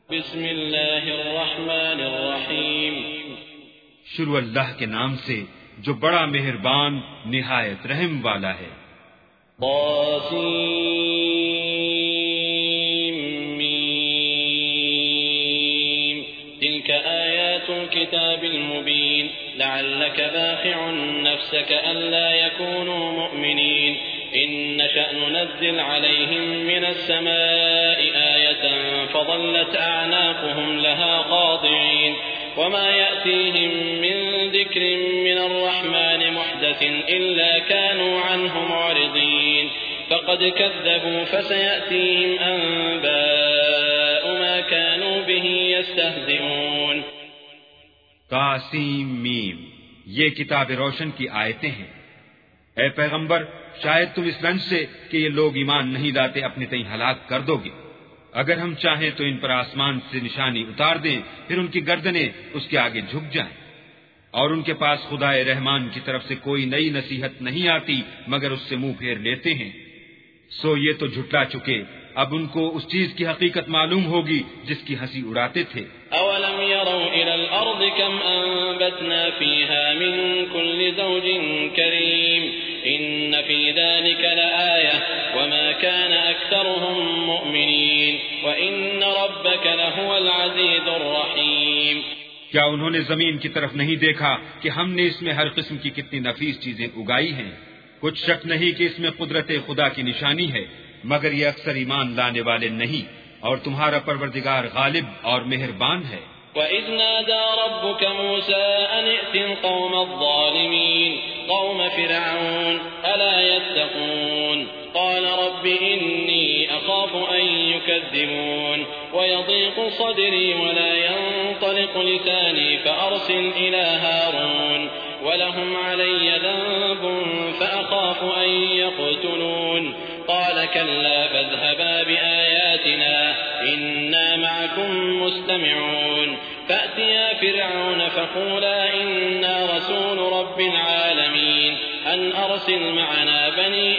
بسم اللہ الرحمن الرحیم، شروع اللہ کے نام سے جو بڑا مہربان نہایت رحم والا ہے۔ طاسیم تلك آیات الكتاب المبین لعلك باخع نفسك ألا يكونوا مؤمنین إن نشأ ننزل عليهم من السماء آية فظلت أعناقهم لها خاضعين وما يأتيهم من ذكر من الرحمن محدث إلا كانوا عنه معرضين فقد كذبوا فسيأتيهم أنباء ما كانوا به يستهزئون۔ طاسیم میم، یہ کتاب روشن کی آیتیں ہیں۔ اے پیغمبر، شاید تم اس رنج سے کہ یہ لوگ ایمان نہیں لاتے اپنے تئیں ہلاک کر دو گے۔ اگر ہم چاہیں تو ان پر آسمان سے نشانی اتار دیں، پھر ان کی گردنیں اس کے آگے جھک جائیں، اور ان کے پاس خدائے رحمان کی طرف سے کوئی نئی نصیحت نہیں آتی مگر اس سے منہ پھیر لیتے ہیں۔ سو یہ تو جھٹلا چکے، اب ان کو اس چیز کی حقیقت معلوم ہوگی جس کی ہنسی اڑاتے تھے۔ اولم يروا الى الارض كم انبتنا فيها من كل زوج كريم ان في ذلك لآية وما كان اكثرهم مؤمنين وان ربك لهو العزيز الرحيم۔ کیا انہوں نے زمین کی طرف نہیں دیکھا کہ ہم نے اس میں ہر قسم کی کتنی نفیس چیزیں اگائی ہیں؟ کچھ شک نہیں کہ اس میں قدرت خدا کی نشانی ہے، مگر یہ اکثر ایمان لانے والے نہیں، اور تمہارا پروردگار غالب اور مہربان ہے۔ وَإِذْ نَادَى رَبُّكَ مُوسَىٰ أَنِ ائْتِ الْقَوْمَ الظَّالِمِينَ قَوْمَ فِرْعَوْنَ أَلَا يَتَّقُونَ قَالَ رَبِّ إِنِّي أَخَافُ أَن يُكَذِّبُونَ وَيَضِيقُ صَدْرِي وَلَا يَنطَلِقُ لِسَانِي فَأَرْسِلْ إِلَىٰ هَارُونَ وَلَهُمْ عَلَيَّ ذَنبٌ فَأَخَافُ أَن يَقْتُلُونِ قال كلا فاذهبا بآياتنا إنا معكم مستمعون فأتيا فرعون فقولا إنا رسول رب العالمين أن أرسل معنا بني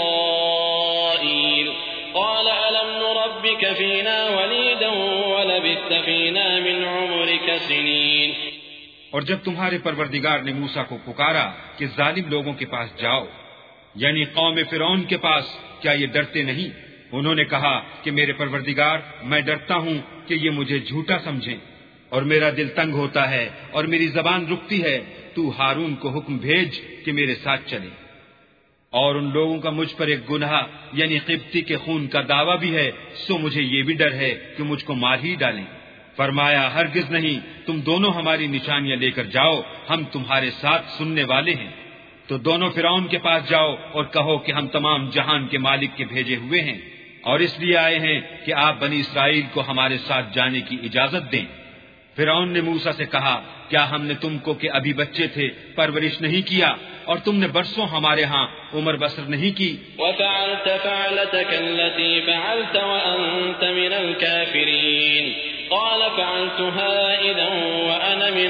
إسرائيل قال ألم نربك فينا وليدا ولبثت فينا من عمرك سنين۔ اور جب تمہارے پروردگار نے موسیٰ کو پکارا کہ ظالم لوگوں کے پاس جاؤ، یعنی قوم فرعون کے پاس، کیا یہ ڈرتے نہیں؟ انہوں نے کہا کہ میرے پروردگار، میں ڈرتا ہوں کہ یہ مجھے جھوٹا سمجھیں، اور میرا دل تنگ ہوتا ہے اور میری زبان رکتی ہے۔ تو ہارون کو حکم بھیج کہ میرے ساتھ چلے۔ اور ان لوگوں کا مجھ پر ایک گناہ یعنی قبطی کے خون کا دعویٰ بھی ہے، سو مجھے یہ بھی ڈر ہے کہ مجھ کو مار ہی ڈالیں۔ فرمایا ہرگز نہیں، تم دونوں ہماری نشانیاں لے کر جاؤ، ہم تمہارے ساتھ سننے والے ہیں۔ تو دونوں فرعون کے پاس جاؤ اور کہو کہ ہم تمام جہان کے مالک کے بھیجے ہوئے ہیں، اور اس لیے آئے ہیں کہ آپ بنی اسرائیل کو ہمارے ساتھ جانے کی اجازت دیں۔ فرعون نے موسیٰ سے کہا، کیا ہم نے تم کو کہ ابھی بچے تھے پرورش نہیں کیا، اور تم نے برسوں ہمارے ہاں عمر بسر نہیں کی؟ وَفَعَلْتَ فَعْلَتَكَ الَّتِي فَعَلْتَ وَأَنْتَ مِنَ الْكَافِرِينَ قَالَ فَعَلْتُهَا إِذًا وَأَنَا مِنَ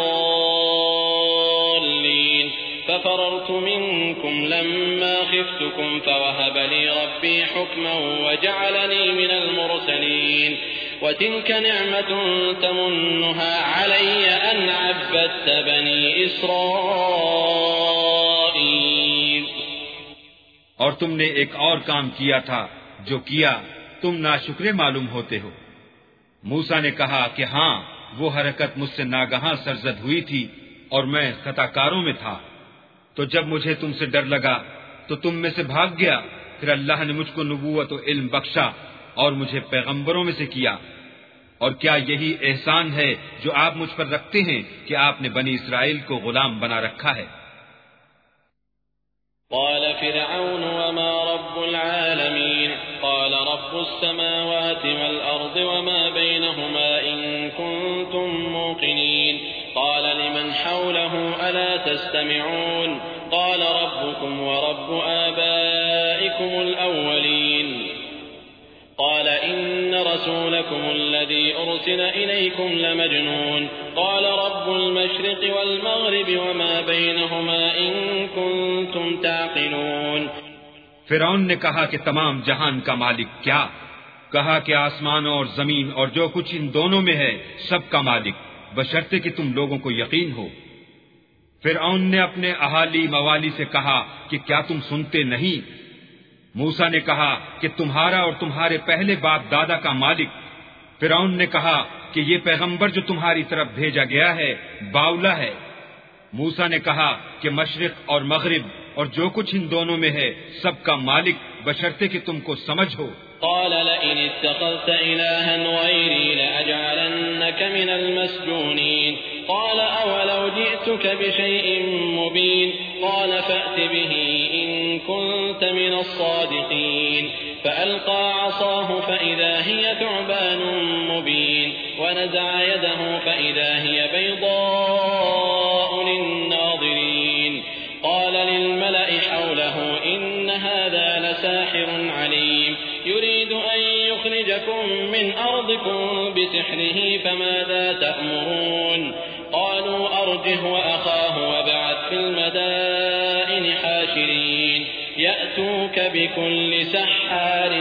الضَّالِّينَ فَفَرَرْتُ مِنكُمْ لَمَّا خِفْتُكُمْ فَوَهَبَ لِي رَبِّي حُكْمًا وَجَعَلَنِي مِنَ الْمُرْسَلِينَ وَتِلْكَ نِعْمَةٌ تَمُنُّهَا عَلَيَّ أَنْ عَبَّدتَّ بَنِي إِسْرَائِيلَ۔ اور تم نے ایک اور کام کیا تھا، جو کیا تم ناشکرے معلوم ہوتے ہو۔ موسیٰ نے کہا کہ ہاں، وہ حرکت مجھ سے ناگہاں سرزد ہوئی تھی اور میں خطا کاروں میں تھا۔ تو جب مجھے تم سے ڈر لگا تو تم میں سے بھاگ گیا، پھر اللہ نے مجھ کو نبوت و علم بخشا اور مجھے پیغمبروں میں سے کیا۔ اور کیا یہی احسان ہے جو آپ مجھ پر رکھتے ہیں کہ آپ نے بنی اسرائیل کو غلام بنا رکھا ہے؟ قال فرعون وما رب العالمين قال رب السماوات والأرض وما بينهما إن كنتم موقنين قال لمن حوله ألا تستمعون قال ربكم ورب آبائكم الأولين قال إن رسولكم الذي أرسل إليكم لمجنون قال رب المشرق والمغرب وما بينهما إن كنتم تعقلون۔ فرعون نے کہا کہ تمام جہان کا مالک کیا؟ کہا کہ آسمانوں اور زمین اور جو کچھ ان دونوں میں ہے سب کا مالک، بشرطے کہ تم لوگوں کو یقین ہو۔ فرعون نے اپنے اہالی موالی سے کہا کہ کیا تم سنتے نہیں؟ موسیٰ نے کہا کہ تمہارا اور تمہارے پہلے باپ دادا کا مالک۔ فرعون نے کہا کہ یہ پیغمبر جو تمہاری طرف بھیجا گیا ہے باولا ہے۔ موسیٰ نے کہا کہ مشرق اور مغرب اور جو کچھ ان دونوں میں ہے سب کا مالک، بشرطے کہ تم کو سمجھ ہو۔ قال لئن اتخذت إلها غيري لأجعلنك من المسجونين قال أولو جئتك بشيء مبين قال فأت به إن كنت من الصادقين فألقى عصاه فإذا هي ثعبان مبين ونزع يده فإذا هي بيضاء للناظرين قال للملأ حوله إن هذا لساحر عليم يريد أن يخرجكم من أرضكم بسحره فماذا تأمرون قالوا أرجه وأخاه وابعث في المدائن حاشرين يأتوك بكل سحار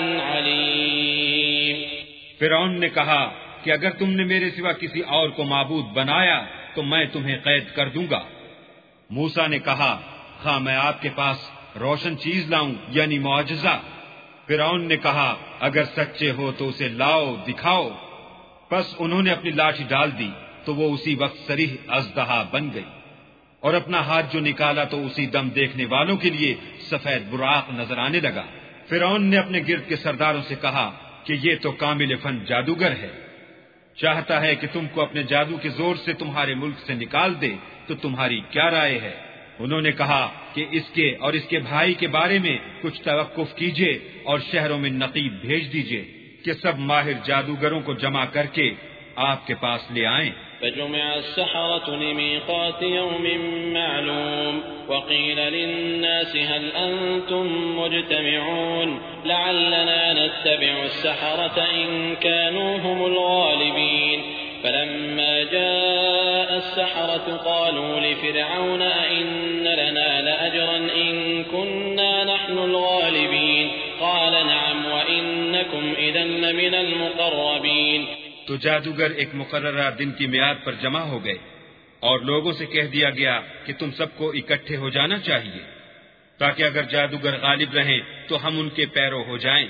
عليم۔ فرعون نے کہا کہ اگر تم نے میرے سوا کسی اور کو معبود بنایا تو میں تمہیں قید کر دوں گا۔ موسیٰ نے کہا خواہ میں آپ کے پاس روشن چیز لاؤں یعنی معجزہ؟ فرعون نے کہا اگر سچے ہو تو اسے لاؤ دکھاؤ۔ پس انہوں نے اپنی لاٹھی ڈال دی تو وہ اسی وقت صریح اژدہا بن گئی، اور اپنا ہاتھ جو نکالا تو اسی دم دیکھنے والوں کے لیے سفید براق نظر آنے لگا۔ فرعون نے اپنے گرد کے سرداروں سے کہا کہ یہ تو کامل فن جادوگر ہے، چاہتا ہے کہ تم کو اپنے جادو کے زور سے تمہارے ملک سے نکال دے، تو تمہاری کیا رائے ہے؟ انہوں نے کہا کہ اس کے اور اس کے بھائی کے بارے میں کچھ توقف کیجیے اور شہروں میں نقیب بھیج دیجیے کہ سب ماہر جادوگروں کو جمع کر کے آپ کے پاس لے آئیں۔ فجمع السحرة لميقات يوم معلوم وقيل للناس هل أنتم مجتمعون لعلنا نتبع السحرة إن كانوا هم الغالبين فلما جاء السحرة قالوا لفرعون أئن لنا لأجرا إن كنا نحن الغالبين قال نعم وإنكم إذا لمن المقربين۔ تو جادوگر ایک مقررہ دن کی میعاد پر جمع ہو گئے اور لوگوں سے کہہ دیا گیا کہ تم سب کو اکٹھے ہو جانا چاہیے تاکہ اگر جادوگر غالب رہیں تو ہم ان کے پیرو ہو جائیں۔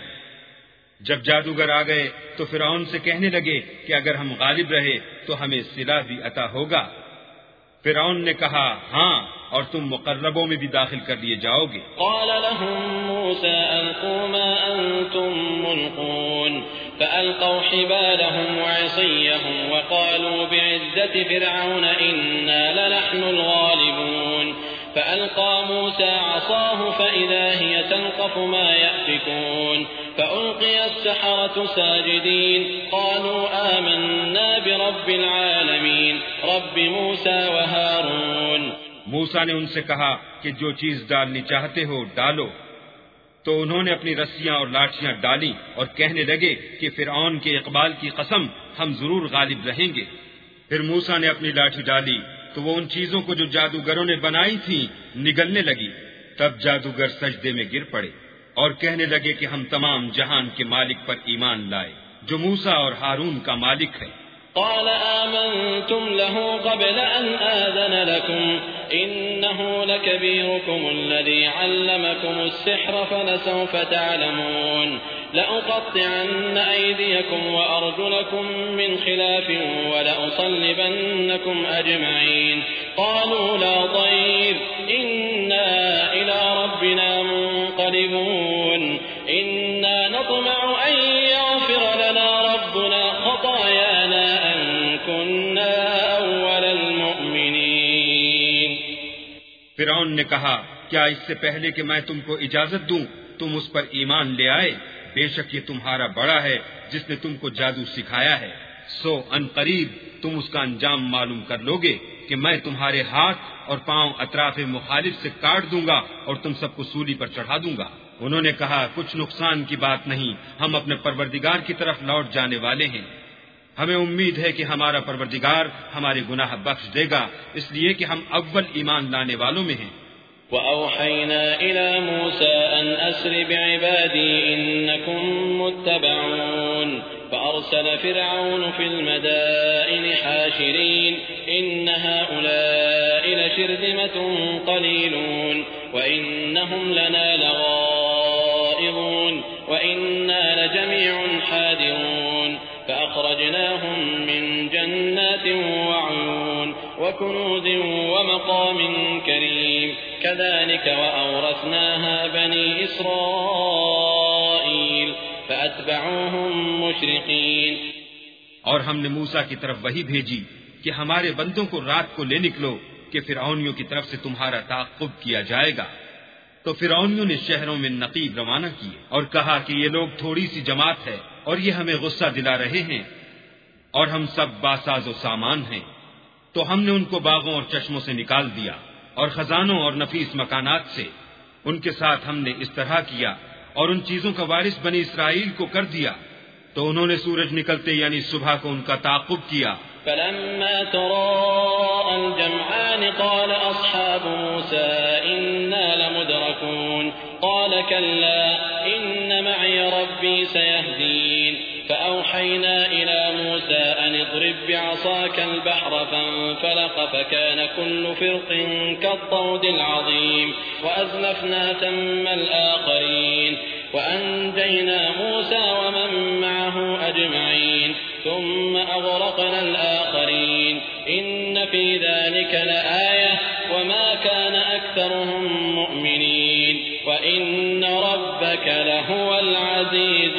جب جادوگر آ گئے تو فرعون سے کہنے لگے کہ اگر ہم غالب رہے تو ہمیں صلہ بھی عطا ہوگا۔ فرعون نے کہا ہاں، اور تم مقربوں میں بھی داخل کر لیے جاؤ گے۔ قال لهم موسى ألقوا ما أنتم ملقون فألقوا حبالهم وعصيهم وقالوا بعزة فرعون إنا لنحن الغالبون فألقى موسى عصاه فإذا هي تلقف ما يأفكون فألقي السحرة ساجدين قالوا آمنا برب العالمين رب موسى وهارون۔ موسیٰ نے ان سے کہا کہ جو چیز ڈالنی چاہتے ہو ڈالو، تو انہوں نے اپنی رسیاں اور لاٹھیاں ڈالی اور کہنے لگے کہ فرعون کے اقبال کی قسم ہم ضرور غالب رہیں گے۔ پھر موسیٰ نے اپنی لاٹھی ڈالی تو وہ ان چیزوں کو جو جادوگروں نے بنائی تھیں نگلنے لگی۔ تب جادوگر سجدے میں گر پڑے اور کہنے لگے کہ ہم تمام جہان کے مالک پر ایمان لائے جو موسیٰ اور ہارون کا مالک ہے۔ قال آمنتم له قبل أن آذن لكم إنه لكبيركم الذي علمكم السحر فلسوف تعلمون لأقطعن أيديكم وأرجلكم من خلاف ولأصلبنكم أجمعين قالوا لا ضير إنا إلى ربنا منقلبون إنا نطمع أن يغفر لنا ربنا خطايانا أن كنا أول المؤمنين۔ فرعون نے کہا کیا اس سے پہلے کہ میں تم کو اجازت دوں تم اس پر ایمان لے آئے؟ بے شک یہ تمہارا بڑا ہے جس نے تم کو جادو سکھایا ہے، سو ان قریب تم اس کا انجام معلوم کر لوگے کہ میں تمہارے ہاتھ اور پاؤں اطراف مخالف سے کاٹ دوں گا اور تم سب کو سولی پر چڑھا دوں گا۔ انہوں نے کہا کچھ نقصان کی بات نہیں، ہم اپنے پروردگار کی طرف لوٹ جانے والے ہیں، ہمیں امید ہے کہ ہمارا پروردگار ہمارے گناہ بخش دے گا، اس لیے کہ ہم اول ایمان لانے والوں میں ہیں۔ وأوحينا إلى موسى أن أسر بعبادي إنكم متبعون فأرسل فرعون في المدائن حاشرين إن هؤلاء لشرذمة قليلون وإنهم لنا لغائظون وإنا لجميع حاذرون فأخرجناهم من جنات وعيون وكنوز ومقام كريم كذلك وأورثناها بني إسرائيل فأتبعوهم مشرقين۔ اور ہم نے موسیٰ کی طرف وحی بھیجی کہ ہمارے بندوں کو رات کو لے نکلو کہ فرعونیوں کی طرف سے تمہارا تعاقب کیا جائے گا۔ تو فرعونیوں نے شہروں میں نقیب روانہ کیے اور کہا کہ یہ لوگ تھوڑی سی جماعت ہے اور یہ ہمیں غصہ دلا رہے ہیں اور ہم سب باساز و سامان ہیں۔ تو ہم نے ان کو باغوں اور چشموں سے نکال دیا اور خزانوں اور نفیس مکانات سے۔ ان کے ساتھ ہم نے اس طرح کیا اور ان چیزوں کا وارث بنی اسرائیل کو کر دیا۔ تو انہوں نے سورج نکلتے یعنی صبح کو ان کا تعاقب کیا۔ فلما تراءى الجمعان قال أصحاب موسى إنا لمدركون قال كلا إن معي ربي سيهدين فأوحينا إلى موسى أن اضرب بعصاك البحر فانفلق فكان كل فرق كالطود العظيم وأزلفنا ثم الآخرين وأنجينا موسى ومن معه أجمعين ثم أغرقنا الآخرين إن في ذلك لآية وما كان أكثرهم مؤمنين وإن ربك لهو العزيز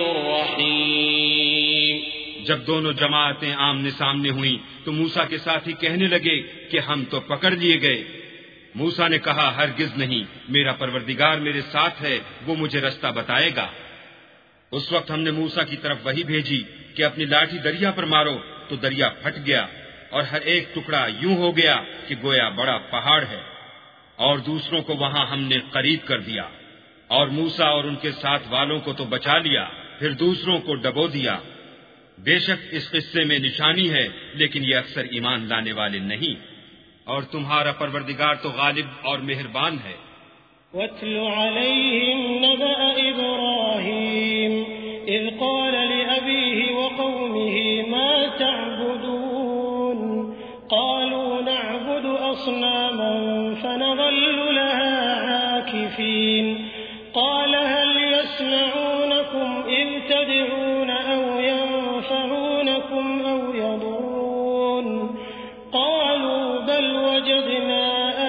الرحيم۔ جب دونوں جماعتیں آمنے سامنے ہوئیں تو موسیٰ کے ساتھی کہنے لگے کہ ہم تو پکڑ لیے گئے۔ موسیٰ نے کہا ہرگز نہیں، میرا پروردگار میرے ساتھ ہے، وہ مجھے رستہ بتائے گا۔ اس وقت ہم نے موسیٰ کی طرف وحی بھیجی کہ اپنی لاٹھی دریا پر مارو، تو دریا پھٹ گیا اور ہر ایک ٹکڑا یوں ہو گیا کہ گویا بڑا پہاڑ ہے، اور دوسروں کو وہاں ہم نے قریب کر دیا، اور موسیٰ اور ان کے ساتھ والوں کو تو بچا لیا، پھر دوسروں کو ڈبو دیا۔ بے شک اس قصے میں نشانی ہے، لیکن یہ اکثر ایمان لانے والے نہیں، اور تمہارا پروردگار تو غالب اور مہربان ہے۔ وَاتْلُ عَلَيْهِمْ نَبَأَ إِبْرَاهِيمَ إِذْ قَالَ لِأَبِيهِ وَقَوْمِهِ مَا تَعْبُدُونَ قَالُوا نَعْبُدُ أَصْنَامًا فَنَظَلُّ لَهَا عَاكِفِينَ قَالَ هَلْ يَسْمَعُونَكُمْ إِذْ تَدْعُونَ أَوْ يَنفَعُونَكُمْ أَوْ يَضُرُّونَ قَالُوا بَلْ وَجَدْنَا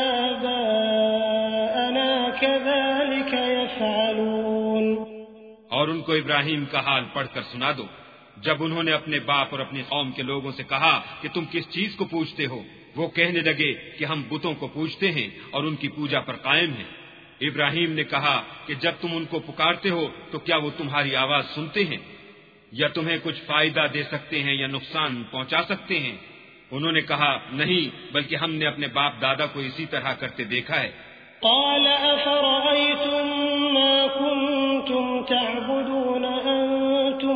آبَاءَنَا كَذَلِكَ يَفْعَلُونَ۔ اور ان کو ابراہیم کا حال پڑھ کر سنا دو جب انہوں نے اپنے باپ اور اپنی قوم کے لوگوں سے کہا کہ تم کس چیز کو پوجتے ہو، وہ کہنے لگے کہ ہم بتوں کو پوجتے ہیں اور ان کی پوجا پر قائم ہیں۔ ابراہیم نے کہا کہ جب تم ان کو پکارتے ہو تو کیا وہ تمہاری آواز سنتے ہیں یا تمہیں کچھ فائدہ دے سکتے ہیں یا نقصان پہنچا سکتے ہیں؟ انہوں نے کہا نہیں، بلکہ ہم نے اپنے باپ دادا کو اسی طرح کرتے دیکھا ہے۔ قال أفرأيتم ما كنتم تعبدون أنتم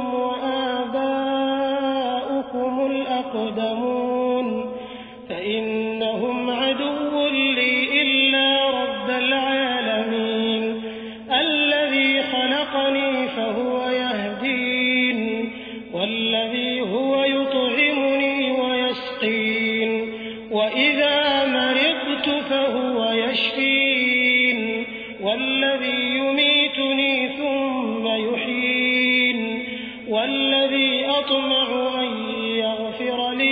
وآباؤكم الأقدمون فإنهم عدو لي إلا رب العالمين الذي خلقني فهو يهدين والذي هو يطعمني ويسقين وإذا مرضت فهو يشفين والذي يميتني ثم يحيين والذي أطمع أن يغفر لي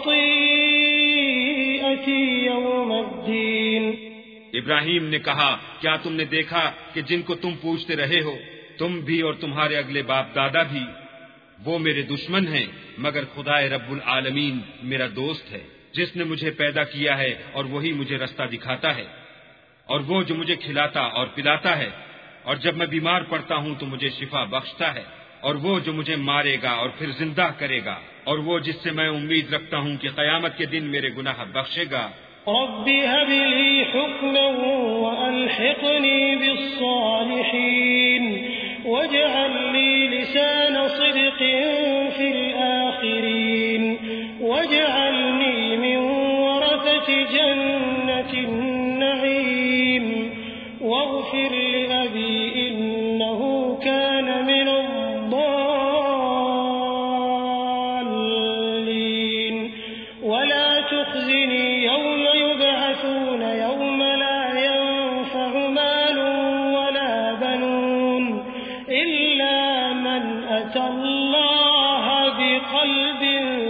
خطيئتي يوم الدين۔ ابراہیم نے کہا کیا تم نے دیکھا کہ جن کو تم پوجتے رہے ہو، تم بھی اور تمہارے اگلے باپ دادا بھی، وہ میرے دشمن ہیں، مگر خدائے رب العالمین میرا دوست ہے، جس نے مجھے پیدا کیا ہے اور وہی مجھے رستہ دکھاتا ہے، اور وہ جو مجھے کھلاتا اور پلاتا ہے، اور جب میں بیمار پڑتا ہوں تو مجھے شفا بخشتا ہے، اور وہ جو مجھے مارے گا اور پھر زندہ کرے گا، اور وہ جس سے میں امید رکھتا ہوں کہ قیامت کے دن میرے گناہ بخشے گا۔ رب هب لي حكما وألحقني بالصالحين واجعل لي لسان صدق في الآخرين واجعلني من ورثة جنة النعيم واغفر لأبي إنه كان من الضالين ولا تخزني يوم يبعثون يوم لا ينفع مال ولا بنون إلا من أتى الله بقلب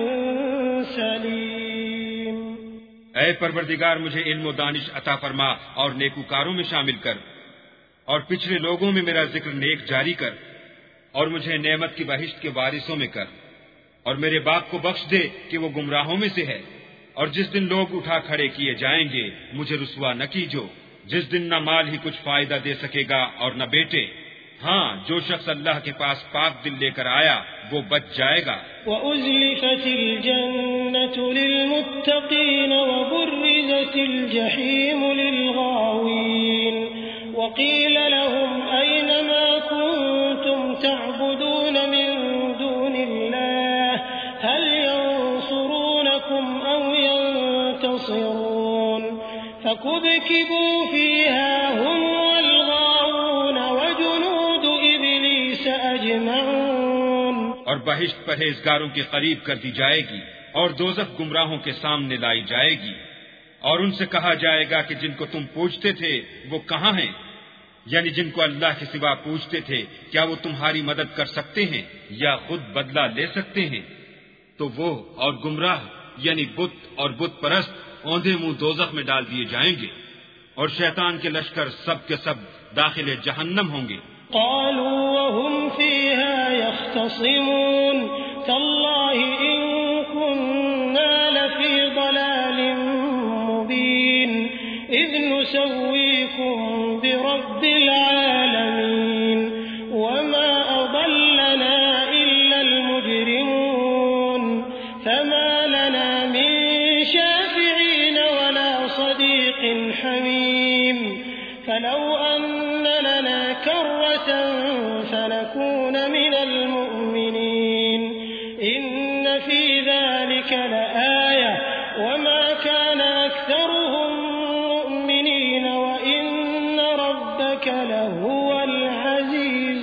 سليم۔ اے پروردگار مجھے علم و دانش عطا فرما اور نیکوکاروں میں شامل کر، اور پچھلے لوگوں میں میرا ذکر نیک جاری کر، اور مجھے نعمت کی بہشت کے وارثوں میں کر، اور میرے باپ کو بخش دے کہ وہ گمراہوں میں سے ہے، اور جس دن لوگ اٹھا کھڑے کیے جائیں گے مجھے رسوا نہ کیجو، جس دن نہ مال ہی کچھ فائدہ دے سکے گا اور نہ بیٹے۔ ہاں، جو شخص اللہ کے پاس پاک دل لے کر آیا وہ بچ جائے گا۔ وَأُزْلِفَتِ الْجَنَّةُ لِلْمُتَّقِينَ وَبُرِّزَتِ الْجَحِيمُ لِلْغَاوِينَ وَقِيلَ لَهُمْ أَيْنَ مَا كُنتُمْ تَعْبُدُونَ مِن دُونِ اللَّهِ هَلْ يَنصُرُونَكُمْ أَوْ يَنتَصِرُونَ فَكُبْكِبُوا فِيهَا هُمْ وَالْغَاوُونَ وَجُنُودُ إِبْلِيسَ أَجْمَعُونَ۔ اور بہشت پرہیزگاروں کے قریب کر دی جائے گی، اور دوزخ گمراہوں کے سامنے لائی جائے گی، اور ان سے کہا جائے گا کہ جن کو تم پوجتے تھے وہ کہاں ہیں؟ یعنی جن کو اللہ کے سوا پوجتے تھے، کیا وہ تمہاری مدد کر سکتے ہیں یا خود بدلہ لے سکتے ہیں؟ تو وہ اور گمراہ یعنی بت اور بت پرست اوندھے منہ دوزخ میں ڈال دیے جائیں گے، اور شیطان کے لشکر سب کے سب داخل جہنم ہوں گے۔ قالوا وهم فيها يختصمون تالله إن كنا لفي ضلال مبين إذ نسويكم برب العالمين وما أضلنا إلا المجرمون فما لنا من شافعين ولا صديق حميم فلو أن لنا كرة فنكون من المؤمنين إن في ذلك لآية وما كان أكثرهم مؤمنين وإن ربك لهو العزيز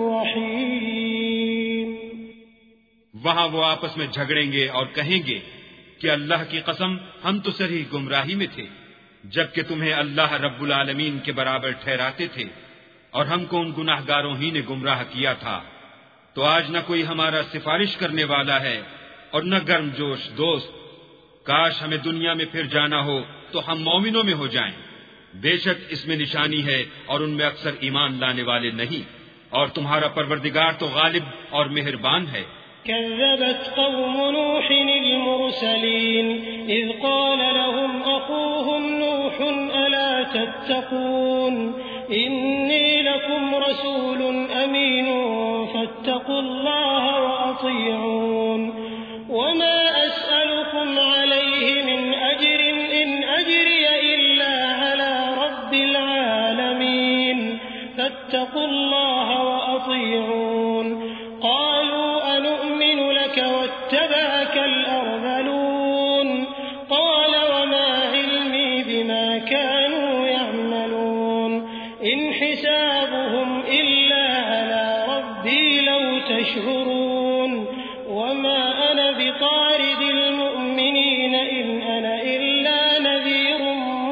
الرحيم۔ وہاں وہ آپس میں جھگڑیں گے اور کہیں گے کہ اللہ کی قسم ہم تو صریح گمراہی میں تھے، جبکہ تمہیں اللہ رب العالمین کے برابر ٹھہراتے تھے، اور ہم کو ان گناہ گاروں ہی نے گمراہ کیا تھا۔ تو آج نہ کوئی ہمارا سفارش کرنے والا ہے اور نہ گرم جوش دوست۔ کاش ہمیں دنیا میں پھر جانا ہو تو ہم مومنوں میں ہو جائیں۔ بے شک اس میں نشانی ہے اور ان میں اکثر ایمان لانے والے نہیں، اور تمہارا پروردگار تو غالب اور مہربان ہے۔ كذبت قوم نوح المرسلين إذ قال لهم أخوهم نوح ألا تتقون إني لكم رسول أمين فاتقوا الله وأطيعون وما أسألكم عليه من أجر إن أجري إلا على رب العالمين فاتقوا الله وأطيعون قالوا أنؤمن لك واتبعك الأرذلون قال وما علمي بما كانوا يعملون إن حسابهم إلا على ربي لو تشعرون وما أنا بطارد المؤمنين إن أنا إلا نذير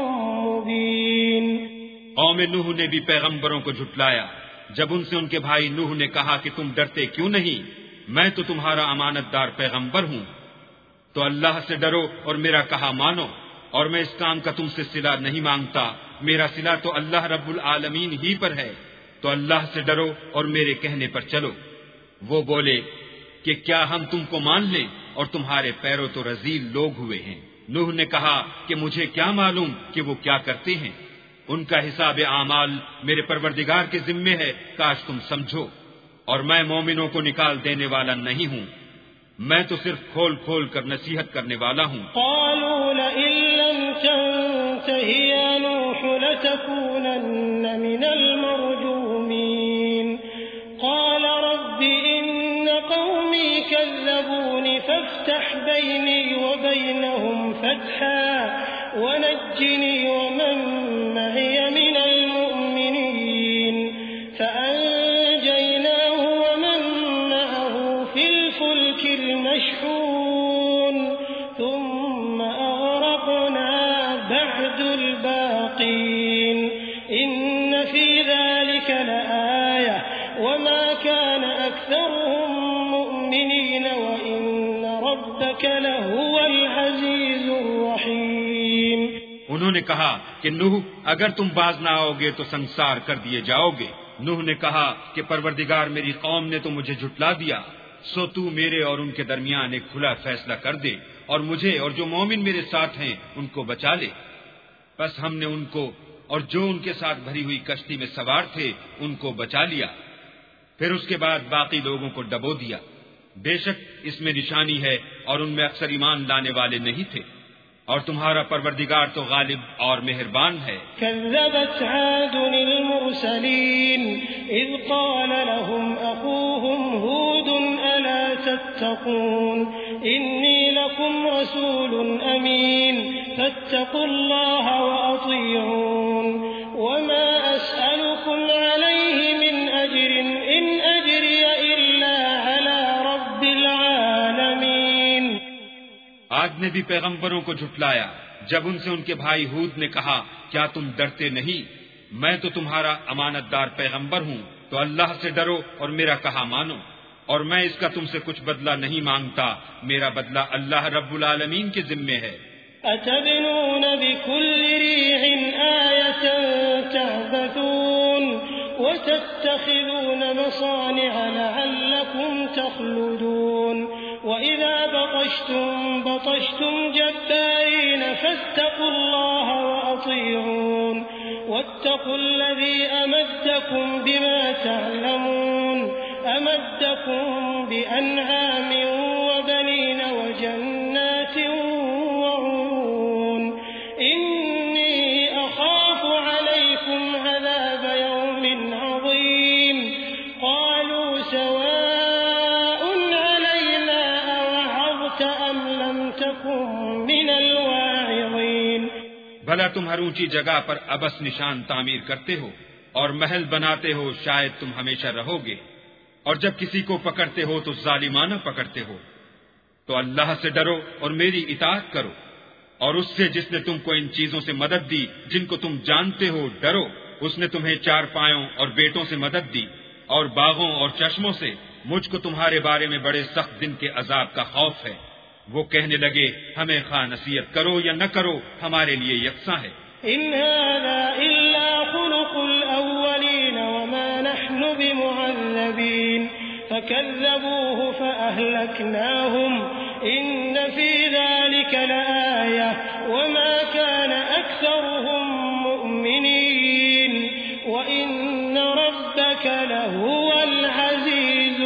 مبين۔ قوم نوح نے بھی پیغمبروں کو جھٹلایا جب ان سے ان کے بھائی نوح نے کہا کہ تم ڈرتے کیوں نہیں، میں تو تمہارا امانت دار پیغمبر ہوں، تو اللہ سے ڈرو اور میرا کہا مانو، اور میں اس کام کا تم سے صلہ نہیں مانگتا، میرا صلہ تو اللہ رب العالمین ہی پر ہے، تو اللہ سے ڈرو اور میرے کہنے پر چلو۔ وہ بولے کہ کیا ہم تم کو مان لیں اور تمہارے پیروں تو رذیل لوگ ہوئے ہیں۔ نوح نے کہا کہ مجھے کیا معلوم کہ وہ کیا کرتے ہیں، ان کا حساب اعمال میرے پروردگار کے ذمے ہے، کاش تم سمجھو، اور میں مومنوں کو نکال دینے والا نہیں ہوں، میں تو صرف کھول کھول کر نصیحت کرنے والا ہوں۔ قالوا لئن لم تنته يا نوح لتكونن من المرجومين قال رب إن قومي كذبوني فافتح بيني وبينهم فتحا ونجني ومن معي من المؤمنين بعد الباقين إن في ذلك لآية وما كان أكثرهم مؤمنين وإن ربك لهو العزيز الرحيم۔ انہوں نے کہا کہ نوح اگر تم باز نہ آؤ گے تو سنسار کر دیے جاؤ گے۔ نوح نے کہا کہ پروردگار میری قوم نے تو مجھے جھٹلا دیا، سو تو میرے اور ان کے درمیان ایک کھلا فیصلہ کر دے اور مجھے اور جو مومن میرے ساتھ ہیں ان کو بچا لے۔ بس ہم نے ان کو اور جو ان کے ساتھ بھری ہوئی کشتی میں سوار تھے ان کو بچا لیا، پھر اس کے بعد باقی لوگوں کو ڈبو دیا۔ بے شک اس میں نشانی ہے اور ان میں اکثر ایمان لانے والے نہیں تھے، اور تمہارا پروردگار تو غالب اور مہربان ہے۔ كذبت عاد المرسلين إذ قال لهم أخوهم هود ألا تتقون إني لكم رسول أمين فاتقوا الله وأطيعون وما أسألكم عليه من أجر إن أجري إلا على رب العالمين۔ آج نے بھی پیغمبروں کو جھٹلایا جب ان سے ان کے بھائی ہود نے کہا کیا تم ڈرتے نہیں؟ میں تو تمہارا امانت دار پیغمبر ہوں، تو اللہ سے ڈرو اور میرا کہا مانو، اور میں اس کا تم سے کچھ بدلہ نہیں مانگتا، میرا بدلہ اللہ رب العالمین کے ذمے ہے۔ أتبنون بكل ريع آية تعبثون وتتخذون مصانع لعلكم تخلدون وإذا بطشتم بطشتم جبارين فاتقوا الله وأطيعون واتقوا الذي أمدكم بما تعلمون أمدكم بأنعام وبنين وجنات وعيون إني أخاف عليكم عذاب يوم عظيم قالوا سواء علينا أوعظت أم لم تكن من الواعظين۔ بھلا تم ہر اونچی جگہ پر ابس نشان تعمیر کرتے ہو اور محل بناتے ہو، شاید تم ہمیشہ رہو گے، اور جب کسی کو پکڑتے ہو تو ظالمانہ پکڑتے ہو، تو اللہ سے ڈرو اور میری اطاعت کرو، اور اس سے جس نے تم کو ان چیزوں سے مدد دی جن کو تم جانتے ہو ڈرو۔ اس نے تمہیں چار پایوں اور بیٹوں سے مدد دی اور باغوں اور چشموں سے۔ مجھ کو تمہارے بارے میں بڑے سخت دن کے عذاب کا خوف ہے۔ وہ کہنے لگے ہمیں خواہ نصیحت کرو یا نہ کرو ہمارے لیے یکساں ہے۔ إن هذا إلا خلق الأولين وما نحن بمعذبين فكذبوه فأهلكناهم إن في ذلك لآية وما كان أكثرهم مؤمنين وإن ربك لهو العزيز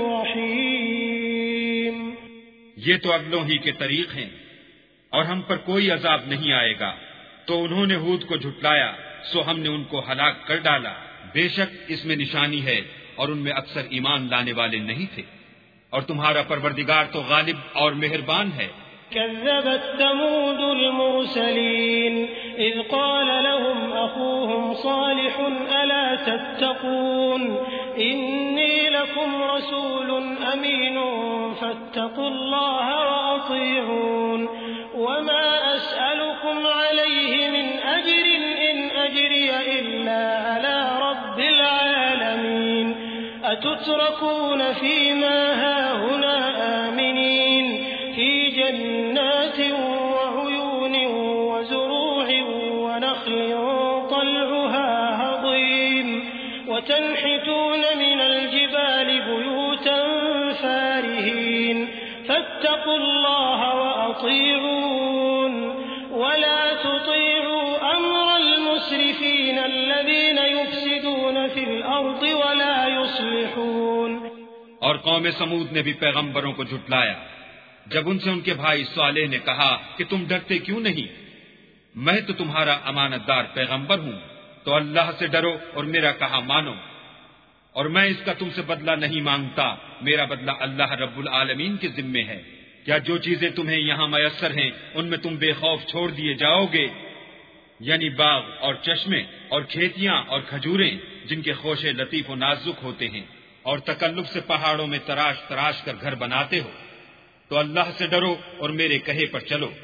الرحيم۔ یہ تو اگلوں ہی کے طریق ہیں، اور ہم پر کوئی عذاب نہیں آئے گا۔ تو انہوں نے ہود کو جھٹلایا، سو ہم نے ان کو ہلاک کر ڈالا۔ بے شک اس میں نشانی ہے اور ان میں اکثر ایمان لانے والے نہیں تھے، اور تمہارا پروردگار تو غالب اور مہربان ہے۔ كذبت ثمود المرسلين إذ قال لهم أخوهم صالح ألا تتقون إني لكم رسول أمين فاتقوا الله وأطيعون وما أسألكم عليه من أجر إن أجري إلا على رب العالمين أتتركون فيما هاهنا آمنين في جنات وعيون وزروع ونخل طلعها هضيم وتنحتون من الجبال بيوتا فارهين فاتقوا الله وأطيعون ولا تطيعوا أمر المسرفين الذين يفسدون في الأرض ولا يصلحون۔ اور قوم سمود نے بھی پیغمبروں کو جھٹلایا جب ان سے ان کے بھائی صالح نے کہا کہ تم ڈرتے کیوں نہیں؟ میں تو تمہارا امانت دار پیغمبر ہوں، تو اللہ سے ڈرو اور میرا کہا مانو، اور میں اس کا تم سے بدلہ نہیں مانگتا، میرا بدلہ اللہ رب العالمین کے ذمے ہے۔ کیا جو چیزیں تمہیں یہاں میسر ہیں ان میں تم بے خوف چھوڑ دیے جاؤ گے، یعنی باغ اور چشمے اور کھیتیاں اور کھجوریں جن کے خوشے لطیف و نازک ہوتے ہیں، اور تکلف سے پہاڑوں میں تراش تراش کر گھر بناتے ہو، تو اللہ سے ڈرو اور میرے کہے پر چلو،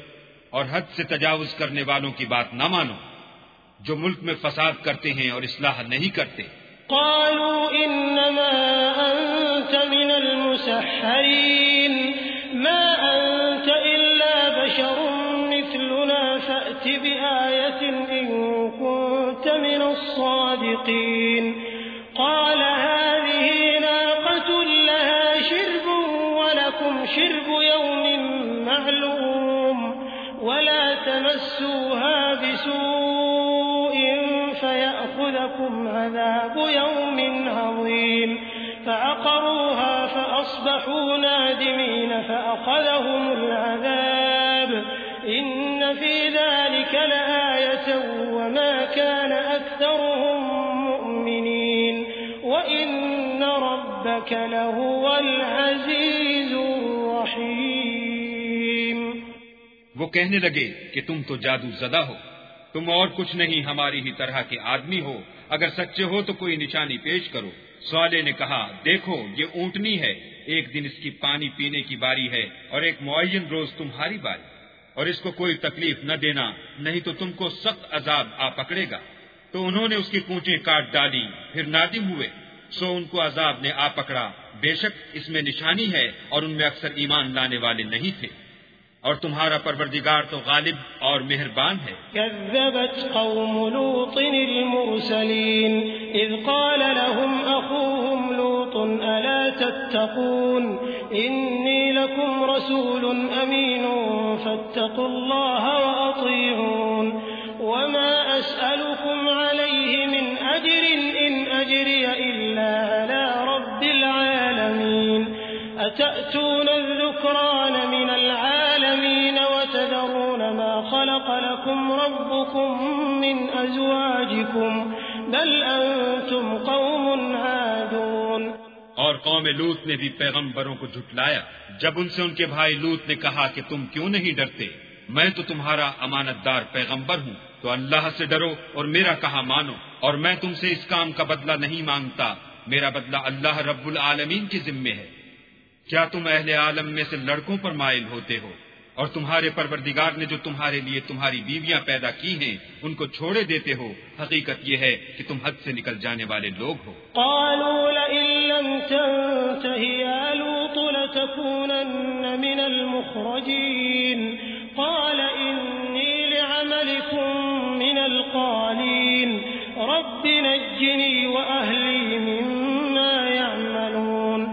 اور حد سے تجاوز کرنے والوں کی بات نہ مانو جو ملک میں فساد کرتے ہیں اور اصلاح نہیں کرتے۔ قالوا انما انت من المسحرين ما انت الا بشر مثلنا فأت بآية ان كنت من الصادقين قال هذه ناقة لها شرب ولكم شرب يوم معلوم ولا تمسوها بسوء فيأخذكم عذاب يوم عظيم فعقروها فأصبحوا نادمين فأخذهم العذاب إن في ذلك لآية وما كان أكثرهم مؤمنين وإن ربك لهو العزيز الرحيم۔ وہ کہنے لگے کہ تم تو جادو زدہ ہو، تم اور کچھ نہیں ہماری ہی طرح کے آدمی ہو، اگر سچے ہو تو کوئی نشانی پیش کرو۔ صالح نے کہا دیکھو یہ اونٹنی ہے، ایک دن اس کی پانی پینے کی باری ہے اور ایک معین روز تمہاری باری، اور اس کو کوئی تکلیف نہ دینا نہیں تو تم کو سخت عذاب آ پکڑے گا۔ تو انہوں نے اس کی پونچھیں کاٹ ڈالی، پھر نادم ہوئے، سو ان کو عذاب نے آ پکڑا۔ بے شک اس میں نشانی ہے اور ان میں اکثر ایمان لانے والے نہیں تھے، اور تمہارا پروردگار تو غالب اور مہربان ہے۔ كذبت قوم لوط المرسلين إذ قال لهم أخوهم لوط ألا تتقون إني لكم رسول أمين فاتقوا الله وأطيعون وما أسألكم عليه من أجر إن أجري إلا على رب العالمين أتأتون الذكران من العالمين وتذرون ما خلق لكم ربكم من أزواجكم بل أنتم قوم عادون۔ اور قوم لوط نے بھی پیغمبروں کو جھٹلایا جب ان سے ان کے بھائی لوط نے کہا کہ تم کیوں نہیں ڈرتے، میں تو تمہارا امانت دار پیغمبر ہوں، تو اللہ سے ڈرو اور میرا کہا مانو، اور میں تم سے اس کام کا بدلہ نہیں مانگتا، میرا بدلہ اللہ رب العالمین کے ذمے ہے۔ کیا تم اہل عالم میں سے لڑکوں پر مائل ہوتے ہو، اور تمہارے پروردگار نے جو تمہارے لیے تمہاری بیویاں پیدا کی ہیں ان کو چھوڑے دیتے ہو؟ حقیقت یہ ہے کہ تم حد سے نکل جانے والے لوگ ہو۔ قالوا لئن لم تنته يا لوط لتكونن من المخرجين قال إني لعملكم من القالين رب نجني وأهلي مما يعملون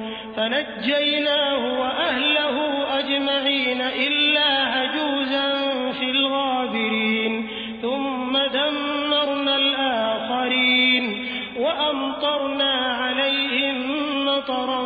فنجيناه وأهله أجمعين إلا عجوزا في الغابرين ثم دمرنا الآخرين وأمطرنا عليهم مطرا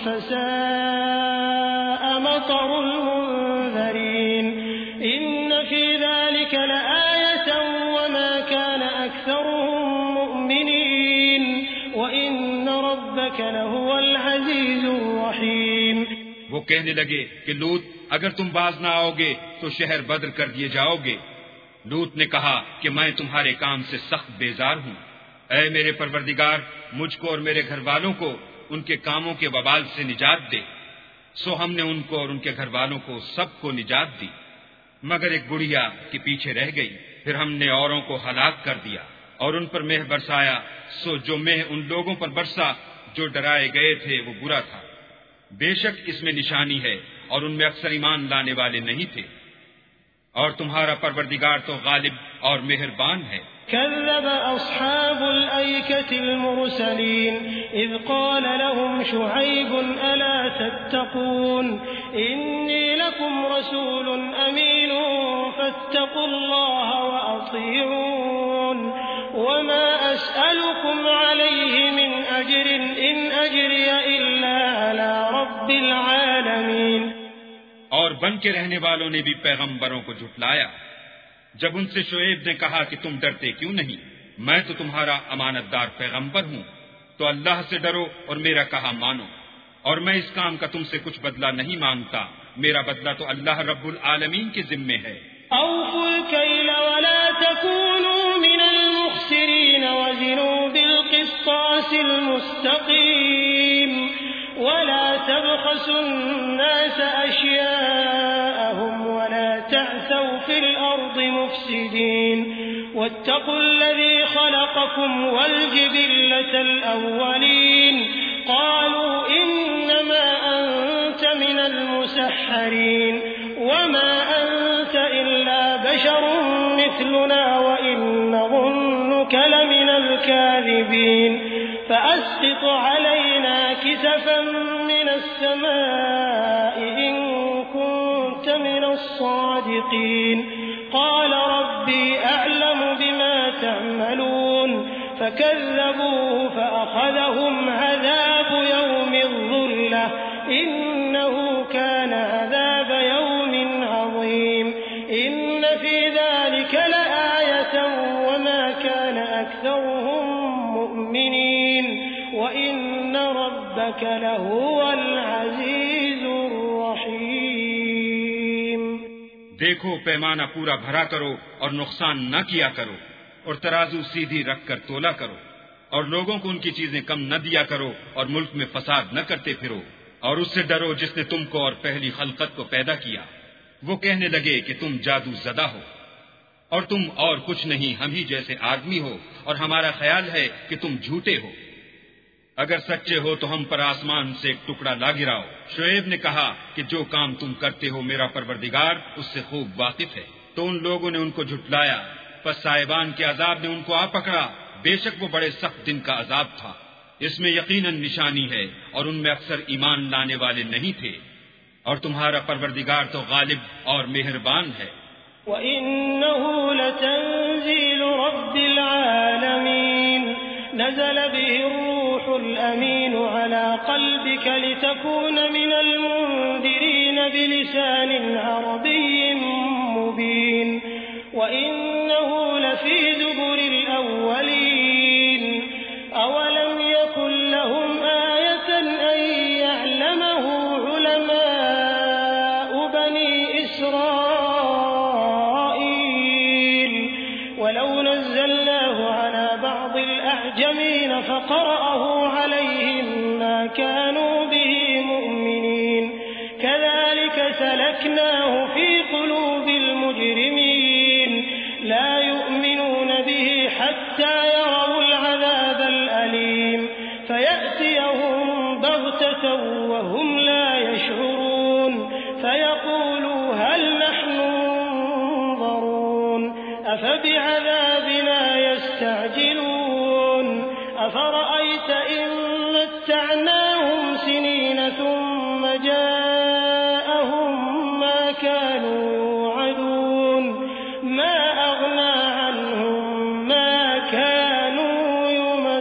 فساء مطر المنذرين إن في ذلك لآية وما كان أكثرهم مؤمنين وإن ربك لهو العزيز الرحيم۔ وہ کہنے لگے کہ لوط اگر تم باز نہ آؤ گے تو شہر بدر کر دیے جاؤ گے۔ لوط نے کہا کہ میں تمہارے کام سے سخت بیزار ہوں، اے میرے پروردگار مجھ کو اور میرے گھر والوں کو ان کے کاموں کے وبال سے نجات دے۔ سو ہم نے ان کو اور ان کے گھر والوں کو سب کو نجات دی، مگر ایک بڑھیا کے پیچھے رہ گئی، پھر ہم نے اوروں کو ہلاک کر دیا اور ان پر مہ برسایا، سو جو مہ ان لوگوں پر برسا جو ڈرائے گئے تھے وہ برا تھا۔ بے شک اس میں نشانی ہے اور ان میں اکثر ایمان لانے والے نہیں تھے، اور تمہارا پروردگار تو غالب اور مہربان ہے۔ كذب أصحاب الأيكة المرسلين إذ قال لهم شعيب ألا تتقون إني لكم رسول أمين فاتقوا الله وأطيعون وما أسألكم عليه من أجر إن أجري إلا على رب العالمين۔ اور بن کے رہنے والوں نے بھی پیغمبروں کو جھٹلایا جب ان سے شعیب نے کہا کہ تم ڈرتے کیوں نہیں، میں تو تمہارا امانت دار پیغمبر ہوں، تو اللہ سے ڈرو اور میرا کہا مانو، اور میں اس کام کا تم سے کچھ بدلہ نہیں مانگتا، میرا بدلہ تو اللہ رب العالمین کے ذمے ہے۔ أوفوا الكيل ولا تكونوا من المخسرين وزنوا بالقسطاس المستقيم ولا تبخسوا الناس أشياءهم ولا تعثوا في الأرض مفسدين واتقوا الذي خلقكم والجبلة الأولين قالوا إنما أنت من المسحرين وما أنت إلا بشر مثلنا وإن نظنك لمن الكاذبين فأسقط علينا كسفا من السماء إن كنت من الصادقين قال ربي أعلم بما تعملون فكذبوه فأخذهم عذاب يوم الظلة إنه كان عذاب يوم عظيم إن في ذلك لآية وما كان أكثرهم مؤمنين وإن ربك لهو العزيز الرحيم. دیکھو پیمانہ پورا بھرا کرو اور نقصان نہ کیا کرو اور ترازو سیدھی رکھ کر تولا کرو اور لوگوں کو ان کی چیزیں کم نہ دیا کرو اور ملک میں فساد نہ کرتے پھرو اور اس سے ڈرو جس نے تم کو اور پہلی خلقت کو پیدا کیا. وہ کہنے لگے کہ تم جادو زدہ ہو اور تم اور کچھ نہیں ہم ہی جیسے آدمی ہو اور ہمارا خیال ہے کہ تم جھوٹے ہو. اگر سچے ہو تو ہم پر آسمان سے ایک ٹکڑا لا گراؤ. شعیب نے کہا کہ جو کام تم کرتے ہو میرا پروردگار اس سے خوب واقف ہے. تو ان لوگوں نے ان کو جھٹلایا پس صاحبان کے عذاب نے ان کو آ پکڑا. بے شک وہ بڑے سخت دن کا عذاب تھا. اس میں یقیناً نشانی ہے اور ان میں اکثر ایمان لانے والے نہیں تھے اور تمہارا پروردگار تو غالب اور مہربان ہے. وَإِنَّهُ لَتَنزِيلُ رَبِّ الْعَالَمِينَ نزل به الروح الأمين على قلبك لتكون من المنذرين بلسان عربي مبين وإنه لفي زبر الأولين أولم يكن لهم آية أن يعلمه علماء بني إسرائيل ولو نزلناه على بعض الأعجمين فقرأه عليهم ما كانوا به مؤمنين كذلك سلكناه في قلوب المجرمين لا يؤمنون به حتى يروا العذاب الأليم فيأتيهم بغتة وهم لا يشعرون فيقولوا هل نحن منظرون أفبعذابنا يستعجلون أفرأيت إن متعناهم سنين ثم جاءهم ما كانوا يوعدون ما أغنى عنهم ما كانوا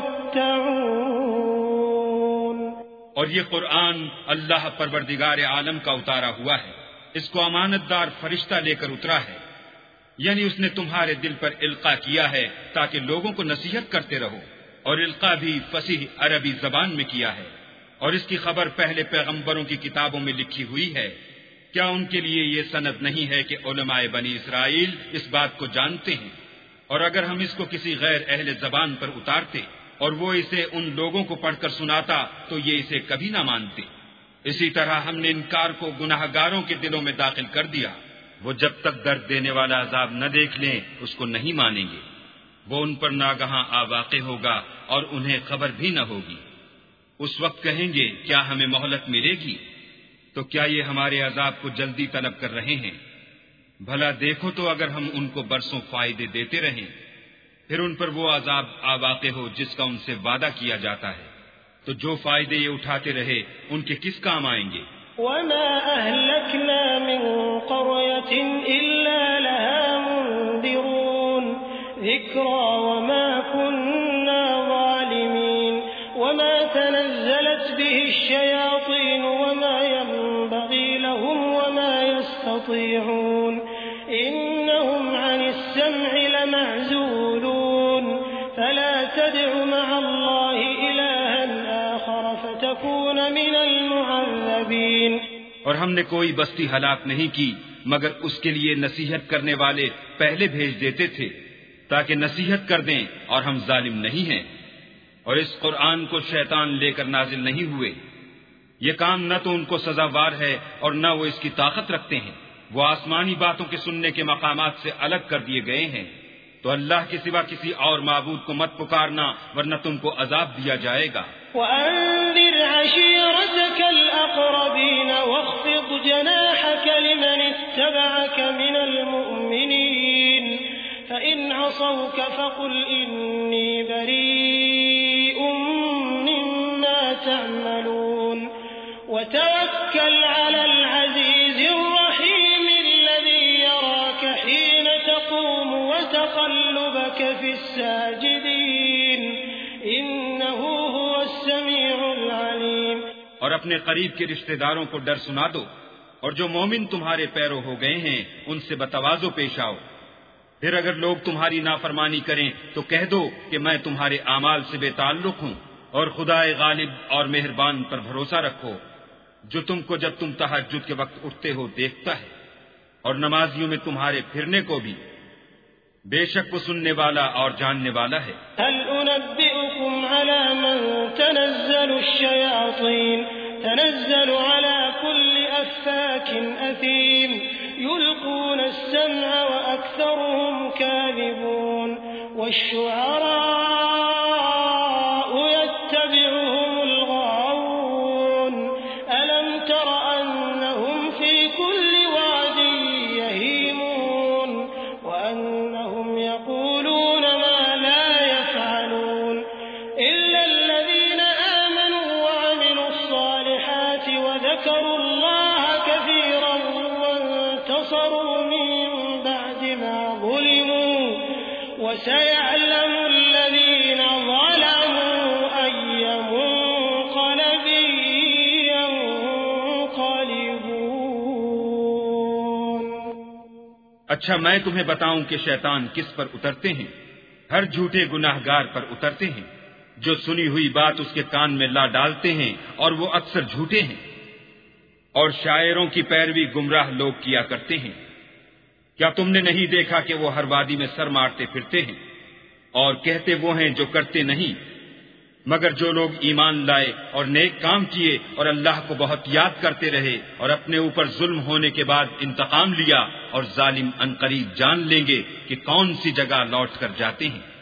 يمتعون. اور یہ قرآن اللہ پروردگار عالم کا اتارا ہوا ہے. اس کو امانت دار فرشتہ لے کر اترا ہے، یعنی اس نے تمہارے دل پر القاء کیا ہے تاکہ لوگوں کو نصیحت کرتے رہو، اور القاء بھی فصیح عربی زبان میں کیا ہے. اور اس کی خبر پہلے پیغمبروں کی کتابوں میں لکھی ہوئی ہے. کیا ان کے لیے یہ سند نہیں ہے کہ علماء بنی اسرائیل اس بات کو جانتے ہیں؟ اور اگر ہم اس کو کسی غیر اہل زبان پر اتارتے اور وہ اسے ان لوگوں کو پڑھ کر سناتا تو یہ اسے کبھی نہ مانتے. اسی طرح ہم نے انکار کو گناہگاروں کے دلوں میں داخل کر دیا. وہ جب تک درد دینے والا عذاب نہ دیکھ لیں اس کو نہیں مانیں گے. وہ ان پر ناگہاں آ واقع ہوگا اور انہیں خبر بھی نہ ہوگی. اس وقت کہیں گے کیا ہمیں مہلت ملے گی؟ تو کیا یہ ہمارے عذاب کو جلدی طلب کر رہے ہیں؟ بھلا دیکھو تو اگر ہم ان کو برسوں فائدے دیتے رہیں پھر ان پر وہ عذاب آ واقع ہو جس کا ان سے وعدہ کیا جاتا ہے تو جو فائدے یہ اٹھاتے رہے ان کے کس کام آئیں گے؟ وما أهلكنا من قرية إلا لها منذرون ذكرى وما كنا ظالمين وما تنزلت به الشياطين وما ينبغي لهم وما يستطيعون إنهم عن السمع لمعزولون فلا تدع مع الله إلها آخر فتكون من المعذبين. اور ہم نے کوئی بستی ہلاک نہیں کی مگر اس کے لیے نصیحت کرنے والے پہلے بھیج دیتے تھے تاکہ نصیحت کر دیں، اور ہم ظالم نہیں ہیں. اور اس قرآن کو شیطان لے کر نازل نہیں ہوئے. یہ کام نہ تو ان کو سزاوار ہے اور نہ وہ اس کی طاقت رکھتے ہیں. وہ آسمانی باتوں کے سننے کے مقامات سے الگ کر دیے گئے ہیں، تو اللہ کے سوا کسی اور معبود کو مت پکارنا ورنہ تم کو عذاب دیا جائے گا۔ وَأَنذِرْ عَشِيرَتَكَ الْأَقْرَبِينَ وَاخْفِضْ جَنَاحَكَ لِمَنِ اتَّبَعَكَ مِنَ الْمُؤْمِنِينَ فَإِنْ عَصَوْكَ فَقُلْ إِنِّي بَرِيءٌ مِّمَّا تَعْمَلُونَ وَتَوَكَّلْ عَلَى الْعَزِيزِ الرَّحِيمِ الَّذِي يَرَاكَ حِينَ تَقُومُ وَتَقَلُّبَكَ فِي السَّاجِدِينَ إِنَّهُ هُوَ السَّمِيعُ الْعَلِيمُ۔ اور اپنے قریب کے رشتہ داروں کو ڈر سنا دو، اور جو مومن تمہارے پیرو ہو گئے ہیں ان سے بتواضع پیش آؤ۔ پھر اگر لوگ تمہاری نافرمانی کریں تو کہہ دو کہ میں تمہارے اعمال سے بے تعلق ہوں، اور خدائے غالب اور مہربان پر بھروسہ رکھو جو تم کو جب تم تہجد کے وقت اٹھتے ہو دیکھتا ہے، اور نمازیوں میں تمہارے پھرنے کو بھی، بے شک وہ سننے والا اور جاننے والا ہے۔ هل أنبئكم على من تنزل الشياطين تنزل على كل أفاك أثيم يلقون السمع وأكثرهم كاذبون والشعراء يتبعهم الغاوون ألم تر أنهم في كل واد يهيمون وأنهم يقولون ما لا يفعلون إلا الذين آمنوا وعملوا الصالحات وذكروا الله كثيرا وانتصروا من بعد ما ظلموا وسيعلم الذين ظلموا أي منقلب ينقلبون۔ اچھا میں تمہیں بتاؤں کہ شیطان کس پر اترتے ہیں؟ ہر جھوٹے گناہگار پر اترتے ہیں جو سنی ہوئی بات اس کے کان میں لا ڈالتے ہیں، اور وہ اکثر جھوٹے ہیں، اور شاعروں کی پیروی گمراہ لوگ کیا کرتے ہیں۔ کیا تم نے نہیں دیکھا کہ وہ ہر وادی میں سر مارتے پھرتے ہیں، اور کہتے وہ ہیں جو کرتے نہیں، مگر جو لوگ ایمان لائے اور نیک کام کیے اور اللہ کو بہت یاد کرتے رہے اور اپنے اوپر ظلم ہونے کے بعد انتقام لیا، اور ظالم عنقریب جان لیں گے کہ کون سی جگہ لوٹ کر جاتے ہیں۔